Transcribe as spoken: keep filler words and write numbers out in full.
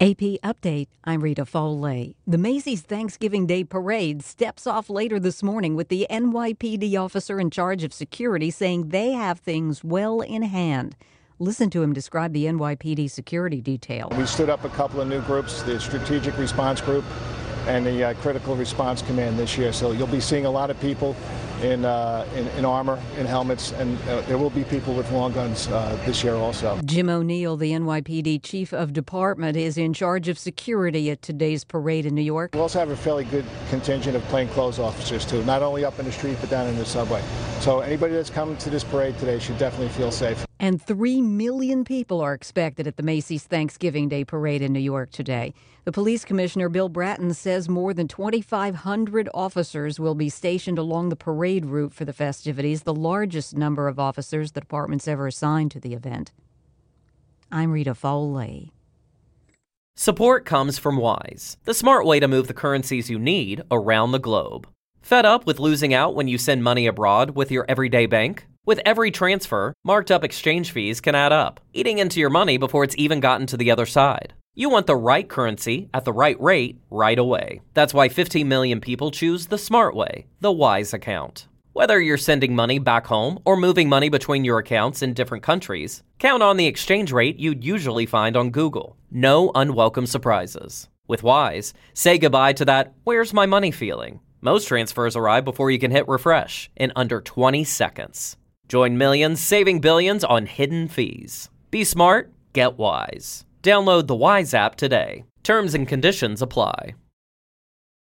A P Update, I'm Rita Foley. The Macy's Thanksgiving Day Parade steps off later this morning with the N Y P D officer in charge of security saying they have things well in hand. Listen to him describe the N Y P D security detail. We stood up a couple of new groups, the Strategic Response Group and the uh, Critical Response Command this year. So you'll be seeing a lot of people in uh, in, in armor, in helmets, and uh, there will be people with long guns uh, this year also. Jim O'Neill, the N Y P D Chief of Department, is in charge of security at today's parade in New York. We also have a fairly good contingent of plainclothes officers, too, not only up in the street but down in the subway. So anybody that's coming to this parade today should definitely feel safe. And three million people are expected at the Macy's Thanksgiving Day Parade in New York today. The police commissioner, Bill Bratton, says more than twenty-five hundred officers will be stationed along the parade route for the festivities, the largest number of officers the department's ever assigned to the event. I'm Rita Foley. Support comes from Wise, the smart way to move the currencies you need around the globe. Fed up with losing out when you send money abroad with your everyday bank? With every transfer, marked up exchange fees can add up, eating into your money before it's even gotten to the other side. You want the right currency at the right rate right away. That's why fifteen million people choose the smart way, the Wise account. Whether you're sending money back home or moving money between your accounts in different countries, count on the exchange rate you'd usually find on Google. No unwelcome surprises. With Wise, say goodbye to that "where's my money" feeling. Most transfers arrive before you can hit refresh in under twenty seconds. Join millions saving billions on hidden fees. Be smart, get Wise. Download the Wise app today. Terms and conditions apply.